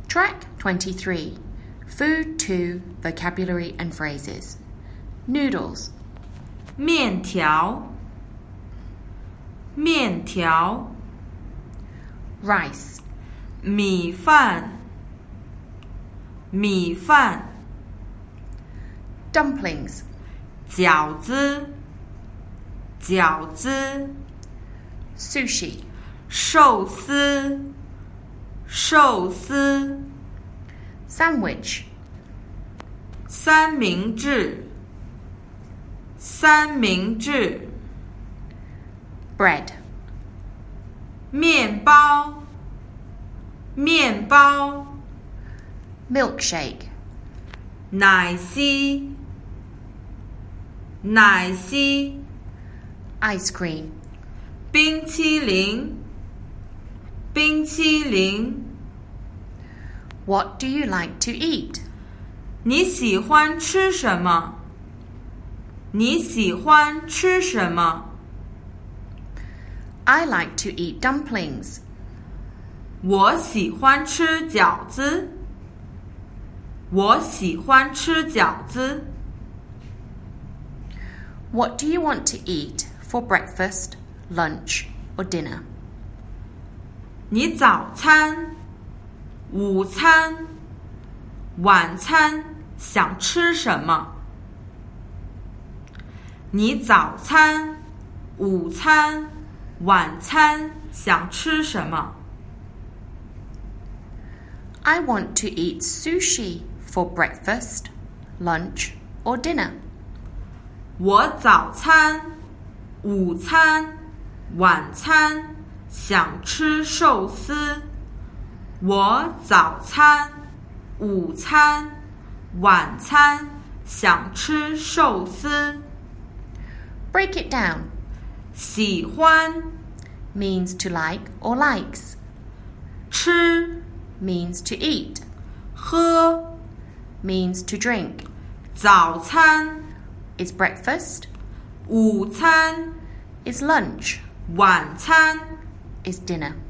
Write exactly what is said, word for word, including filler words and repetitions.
Track twenty-three. Food two, vocabulary and phrases. Noodles. 面条面条 Rice. 米饭米饭 Dumplings. 饺子饺子 Sushi. 寿司寿司 Sandwich. 三明治三明治 Bread. 面包面包 Milkshake. 奶昔奶昔 Ice cream. 冰淇淋冰淇淋 What do you like to eat? 你喜欢吃什么你喜欢吃什么 I like to eat dumplings. 我喜欢吃饺子我喜欢吃饺子 What do you want to eat for breakfast, lunch, or dinner? 你早餐午餐晚餐想吃什么你早餐午餐晚餐想吃什么 I want to eat sushi for breakfast, lunch, or dinner. 我早餐午餐晚餐想吃寿司我早餐午餐晚餐想吃寿司 Break it down. 喜欢 Means to like or likes. 吃 Means to eat. 喝 Means to drink. 早餐 Is breakfast. 午餐 Is lunch. 晚餐 Is dinner.